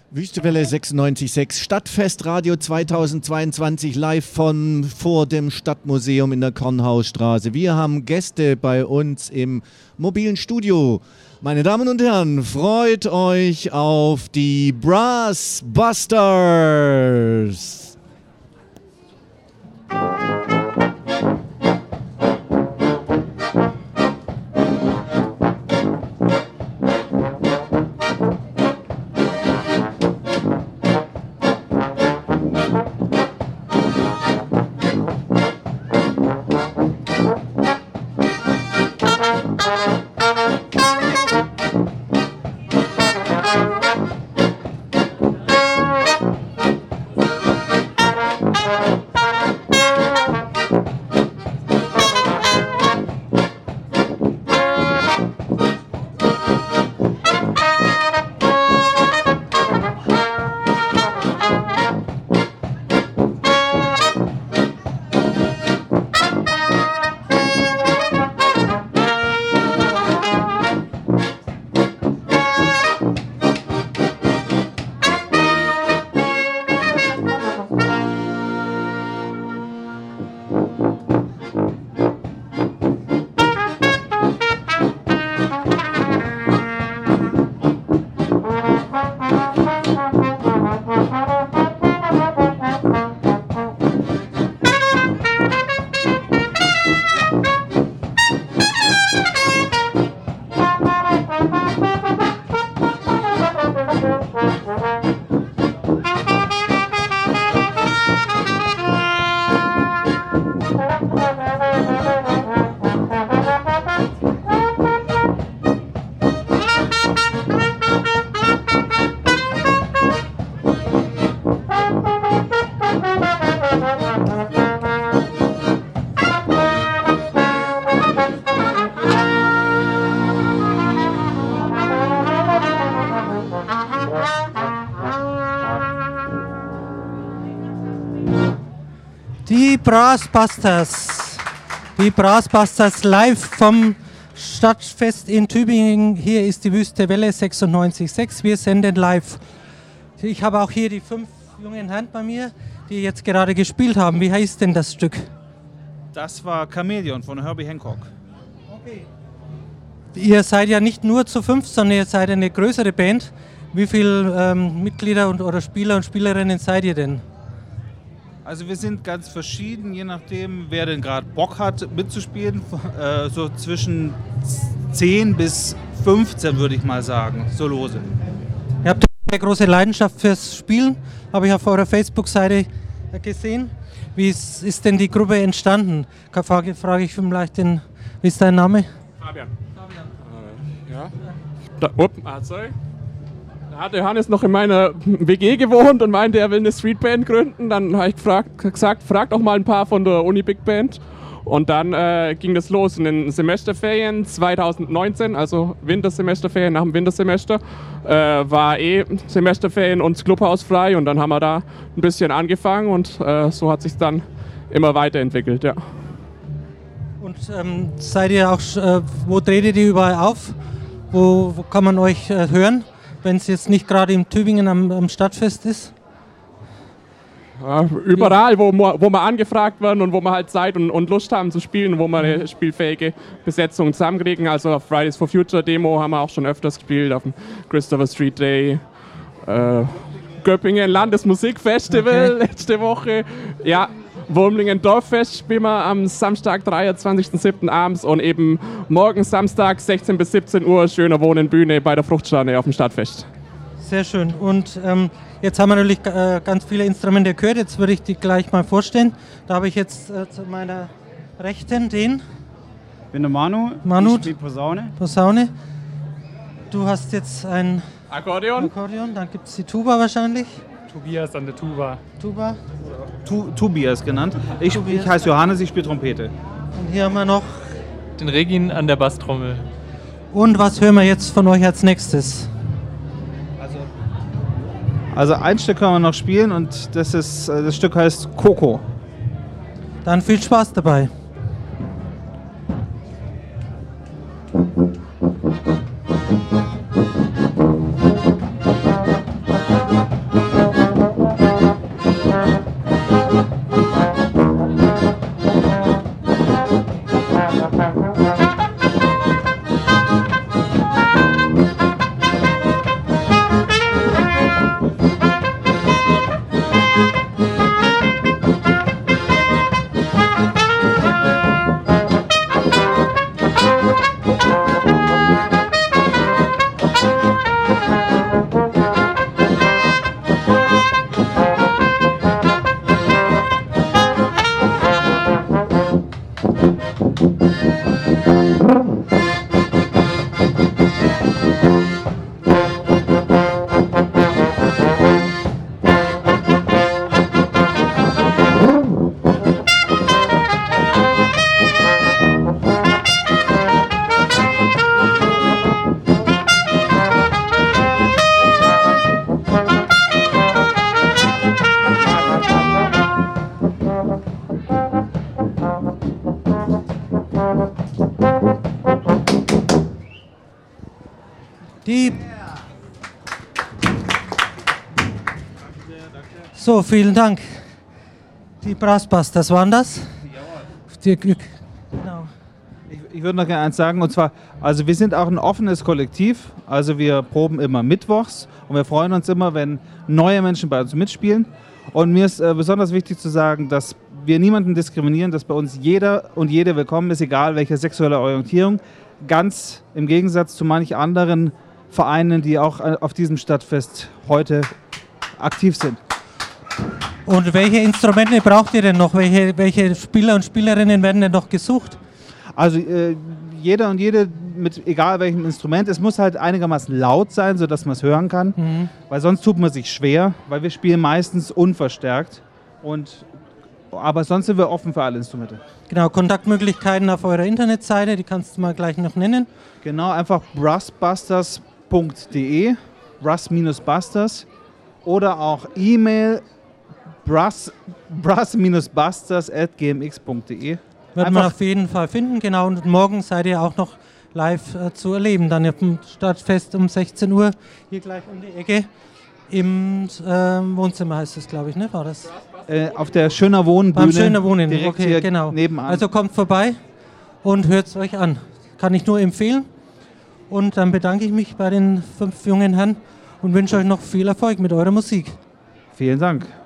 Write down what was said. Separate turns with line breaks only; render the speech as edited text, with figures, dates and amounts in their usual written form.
Wüstewelle 96.6, Stadtfest Radio 2022, live von vor dem Stadtmuseum in der Kornhausstraße. Wir haben Gäste bei uns im mobilen Studio. Meine Damen und Herren, freut euch auf die Brass Busters!
Die Brass Busters live vom Stadtfest in Tübingen. Hier ist die Wüstewelle 96.6. Wir senden live. Ich habe auch hier die 5 jungen Herren bei mir, die jetzt gerade gespielt haben. Wie heißt denn das Stück?
Das war Chameleon von Herbie Hancock.
Okay. Ihr seid ja nicht nur zu 5, sondern ihr seid eine größere Band. Wie viele Mitglieder oder Spieler und Spielerinnen seid ihr denn?
Also wir sind ganz verschieden, je nachdem, wer denn gerade Bock hat mitzuspielen. So zwischen 10 bis 15 würde ich mal sagen, so lose.
Ihr habt eine große Leidenschaft fürs Spielen, habe ich auf eurer Facebook-Seite gesehen. Wie ist denn die Gruppe entstanden? Frage ich vielleicht wie ist dein Name?
Fabian. Ja. Sorry. Da hat Johannes noch in meiner WG gewohnt und meinte, er will eine Streetband gründen. Dann habe ich gesagt, fragt auch mal ein paar von der Uni Big Band. Und dann ging das los in den Semesterferien 2019, also Wintersemesterferien nach dem Wintersemester. War Semesterferien und das Clubhaus frei und dann haben wir da ein bisschen angefangen und so hat sich dann immer weiterentwickelt, ja.
Und seid ihr auch, wo tretet ihr überall auf? Wo kann man euch hören, wenn es jetzt nicht gerade in Tübingen am Stadtfest ist?
Ja, überall, wo wir angefragt werden und wo wir halt Zeit und Lust haben zu spielen, wo wir eine spielfähige Besetzung zusammenkriegen. Also auf Fridays for Future Demo haben wir auch schon öfters gespielt, auf dem Christopher Street Day, Göppingen Landesmusikfestival letzte Woche. Ja, Wurmlingen Dorffest spielen wir am Samstag, 23.07. abends und eben morgen Samstag, 16 bis 17 Uhr, schöner Wohnen Bühne bei der Fruchtsterne auf dem Stadtfest.
Sehr schön. Und jetzt haben wir natürlich ganz viele Instrumente gehört. Jetzt würde ich die gleich mal vorstellen. Da habe ich jetzt zu meiner Rechten den.
Ich bin der Manu.
Ich
spiele Posaune.
Posaune. Du hast jetzt ein
Akkordeon.
Dann gibt es die Tuba wahrscheinlich.
Tobias an der Tuba.
Tobias genannt. Ich heiße Johannes, ich spiele Trompete.
Und hier haben wir noch
Den Regin an der Basstrommel.
Und was hören wir jetzt von euch als nächstes?
Also ein Stück können wir noch spielen und das Stück heißt Coco.
Dann viel Spaß dabei. So, vielen Dank. Die Brassbusters waren das? Genau.
Ich würde noch gerne eins sagen, und zwar, also wir sind auch ein offenes Kollektiv, also wir proben immer mittwochs und wir freuen uns immer, wenn neue Menschen bei uns mitspielen. Und mir ist besonders wichtig zu sagen, dass wir niemanden diskriminieren, dass bei uns jeder und jede willkommen ist, egal welche sexuelle Orientierung, ganz im Gegensatz zu manch anderen Vereinen, die auch auf diesem Stadtfest heute aktiv sind.
Und welche Instrumente braucht ihr denn noch? Welche Spieler und Spielerinnen werden denn noch gesucht?
Also jeder und jede mit egal welchem Instrument, es muss halt einigermaßen laut sein, sodass man es hören kann, weil sonst tut man sich schwer, weil wir spielen meistens unverstärkt. Aber sonst sind wir offen für alle Instrumente.
Genau, Kontaktmöglichkeiten auf eurer Internetseite, die kannst du mal gleich noch nennen.
Genau, einfach brassbusters.de, brass-busters oder auch E-Mail brass-busters@gmx.de.
Wird man auf jeden Fall finden, genau. Und morgen seid ihr auch noch live zu erleben. Dann auf dem Stadtfest um 16 Uhr, hier gleich um die Ecke. Im Wohnzimmer heißt es, glaube ich, ne? War das?
Auf der Schöner Wohnbühne.
Beim Schöner Wohnen,
direkt
okay,
hier
genau.
nebenan.
Also kommt vorbei und hört es euch an. Kann ich nur empfehlen. Und dann bedanke ich mich bei den 5 jungen Herren und wünsche euch noch viel Erfolg mit eurer Musik.
Vielen Dank.